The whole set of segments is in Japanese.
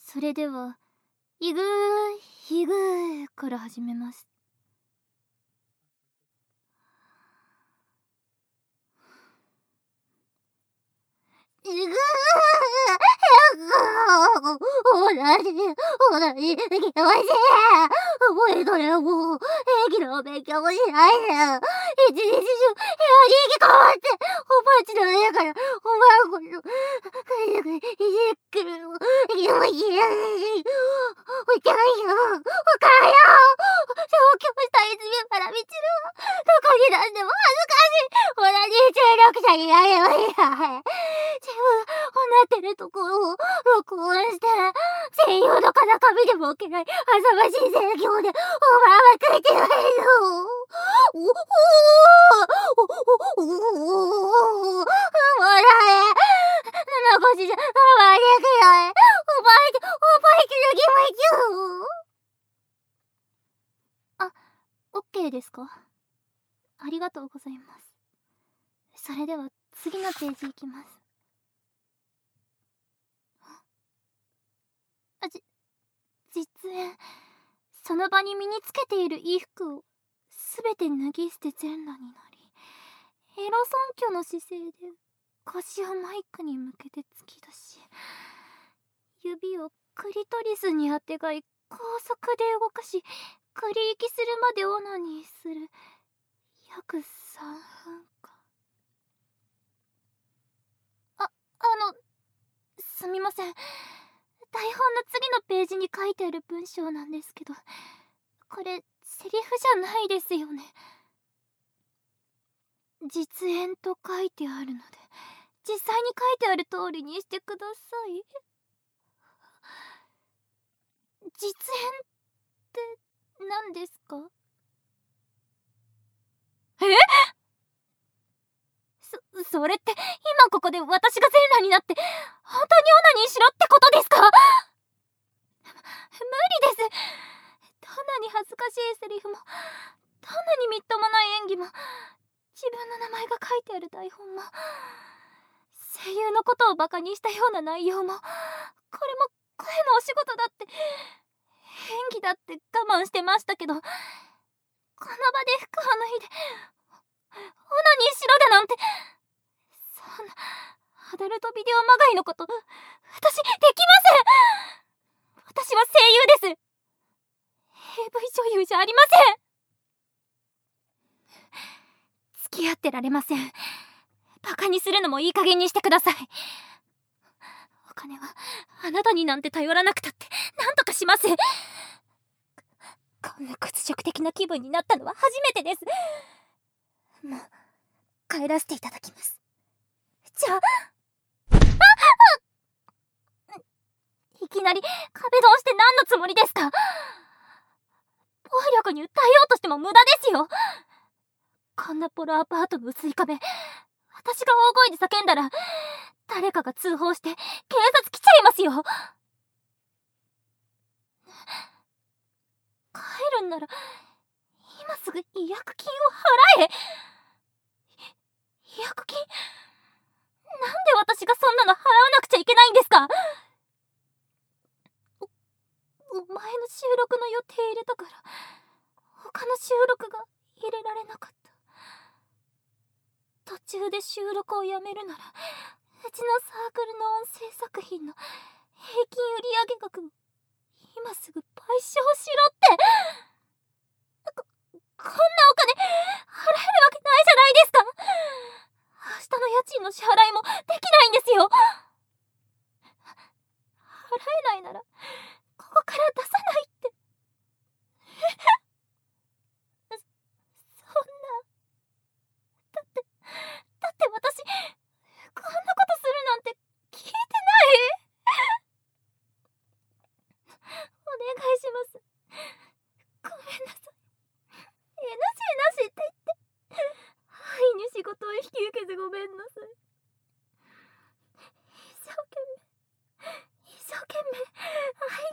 それでは、イグー、ヒグーから始めます。イグー、ほらね、ほらね、気持ちいい。覚えとれよ、もう。駅の勉強もしないでよ。一日中、部屋に引きこもって、おばあちの家から、おばあ子の、帰ってくる、気持ちいい。お茶よ、おからよ。上京した泉原みちるは、どこに出しても恥ずかしい。ほら、26歳になればいいや。自分がなってるところを録音して、声優の風上でも受けない浅ましい声量でおばあは書いてないの。おおおおおもらえ七腰じゃ我慢できない。覚えてる気持ちあ、オッケーですか？ありがとうございます。それでは次のページいきます。実演、その場に身につけている衣服をすべて脱ぎ捨て全裸になり、エロ尊虚の姿勢で腰をマイクに向けて突き出し、指をクリトリスにあてがい高速で動かし、繰り息するまでオナニーする。約3分間。すみません。台本の次のページに書いてある文章なんですけど、これセリフじゃないですよね。実演と書いてあるので、実際に書いてある通りにしてください。実演って何ですか？それって今ここで私が全裸になって本当にオナニーしろってことですか？無理です。どんなに恥ずかしいセリフも、どんなにみっともない演技も、自分の名前が書いてある台本も、声優のことをバカにしたような内容も、これも声のお仕事だって、演技だって我慢してましたけど、この場で服を脱いでオナニーしろだなんて、そんなアダルトビデオまがいのこと私できません。私は声優です。 AV 女優じゃありません。付き合ってられません。バカにするのもいい加減にしてください。お金はあなたになんて頼らなくたってなんとかします。こんな屈辱的な気分になったのは初めてです。もう帰らせていただきます。じゃあ、いきなり壁ドンして何のつもりですか？暴力に訴えようとしても無駄ですよ。こんなポロアパートの薄い壁、私が大声で叫んだら誰かが通報して警察来ちゃいますよ。帰るんなら今すぐ違約金を払え。違約金？なんで私がそんなの払わなくちゃいけないんですか？前の収録の予定入れたから他の収録が入れられなかった。途中で収録をやめるならうちのサークルの音声作品の平均売上額を今すぐ賠償しろって。こんなお金払えるわけないじゃないですか。明日の家賃の支払いもできないんですよ。払えないならここから出さないって。そんな、だって私こんなことするなんて聞いてない。お願いします。ごめんなさい。NG なしって言って愛に仕事を引き受けてごめんなさい。一生懸命愛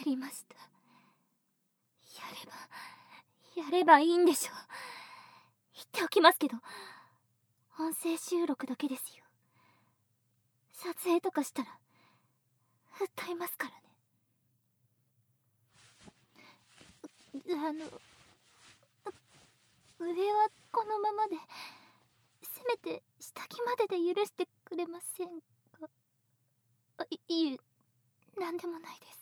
りました。やればいいんでしょう。言っておきますけど、音声収録だけですよ。撮影とかしたら訴えますからね。上はこのままで、せめて下着までで許してくれませんか？いえ、なんでもないです。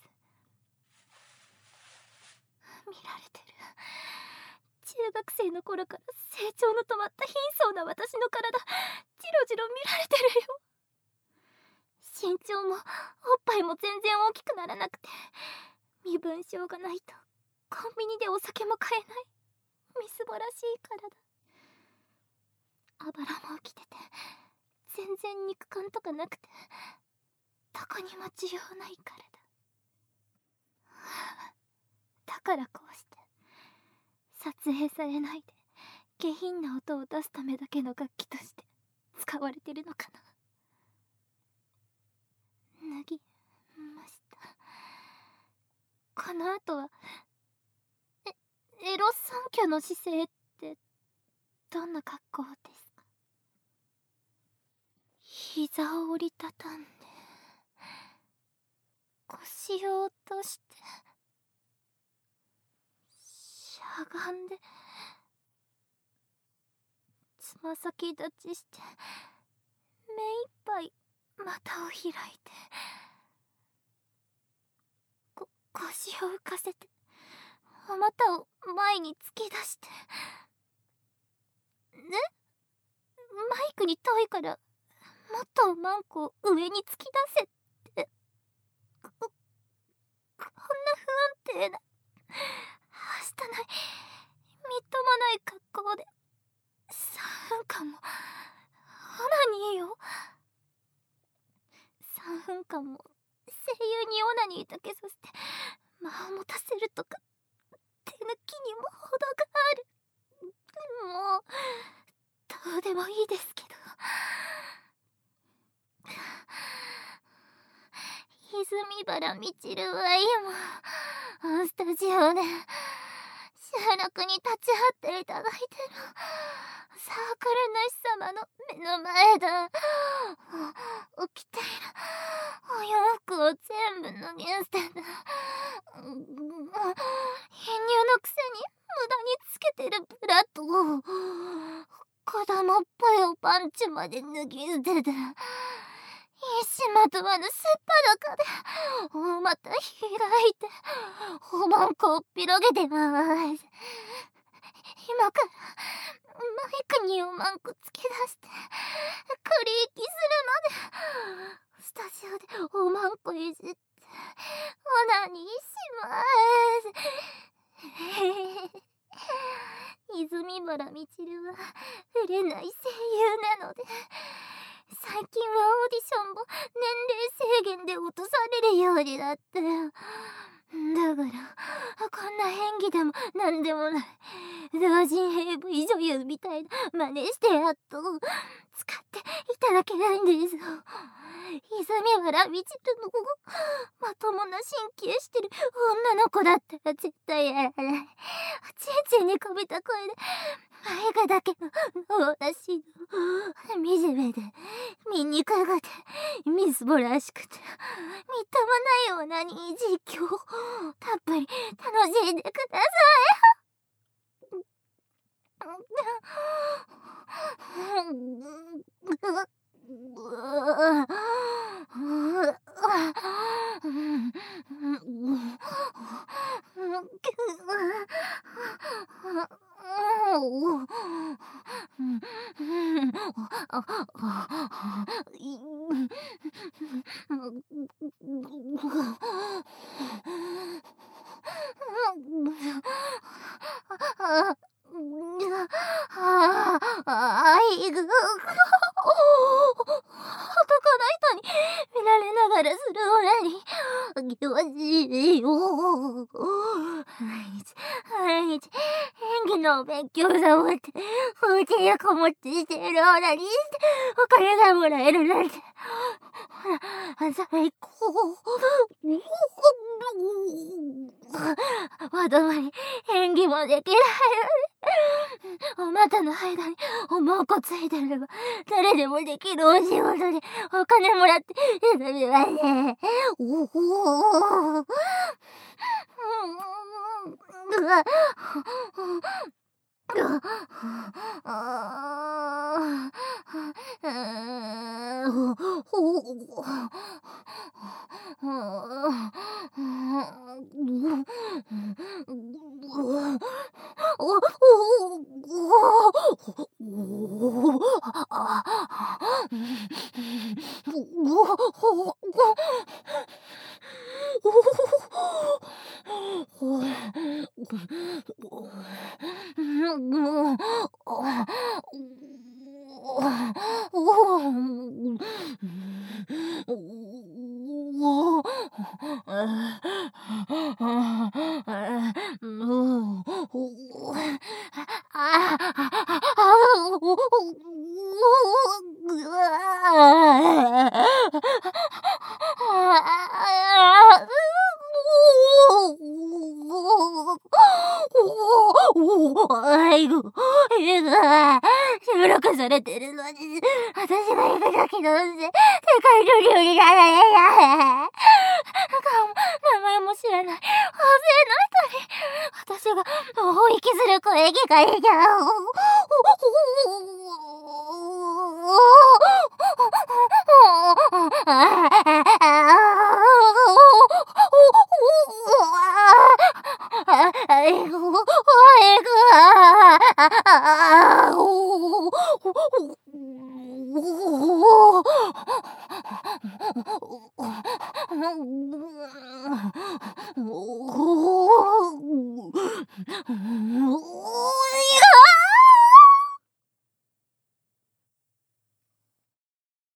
見られてる。中学生の頃から成長の止まった貧相な私の体、じろじろ見られてるよ。身長もおっぱいも全然大きくならなくて、身分証がないとコンビニでお酒も買えないみすぼらしい体。あばらも起きてて、全然肉感とかなくて、どこにも需要ない体。だからこうして撮影されないで下品な音を出すためだけの楽器として使われてるのかな。脱ぎました。この後はエロ三挙の姿勢ってどんな格好ですか？膝を折りたたんで腰を落としてしゃがんでつま先立ちして目いっぱい股を開いて腰を浮かせてお股を前に突き出してマイクに遠いからもっとマンコを上に突き出せって、こんな不安定なはしたないみっともない格好で3分間もオナニーを3分間も声優にオナニーだけさせて間を持たせるとか手抜きにも程がある。もうどうでもいいですけど、泉原みちるは今スタジオで収録に立ち会っていただいてるサークル主様の目の前だ。起きているお洋服を全部脱ぎ捨てた。貧乳のくせに無駄につけてるブラと子供っぽいおパンチまで脱ぎ捨てた。一糸まとわぬすっぱだかで大股開いておまんこを広げてます。今からマイクにおまんこ突き出してクリーキするまでスタジオでおまんこいじってオナニーします。泉原みちるは売れない声優なので、最近はオーディションも年齢制限で落とされるようになったよ。だからこんな演技でもなんでもない同人 AV 女優みたいな真似してやっと使っていただけないんですよ。泉原みちるのまともな神経してる女の子だったら絶対やらない。ちんちんにこびた声で前がだけの私の惨めで醜くてみすぼらしくてみっともないオナニー実況たっぷり楽しんでくださ男の人に見られながらするオナニー険しいよ。毎日演技の勉強サボってお家にこもってしているオーナにしてお金がもらえるなんて。最高。まともに演技もできないのに、お股の間におまんこついてれば誰でもできるお仕事でお金もらっていたみわね。収録されてるのに、私が行く時の世界の料理がない。名前も知らない大勢の人に私が大息する声聞かれちゃう。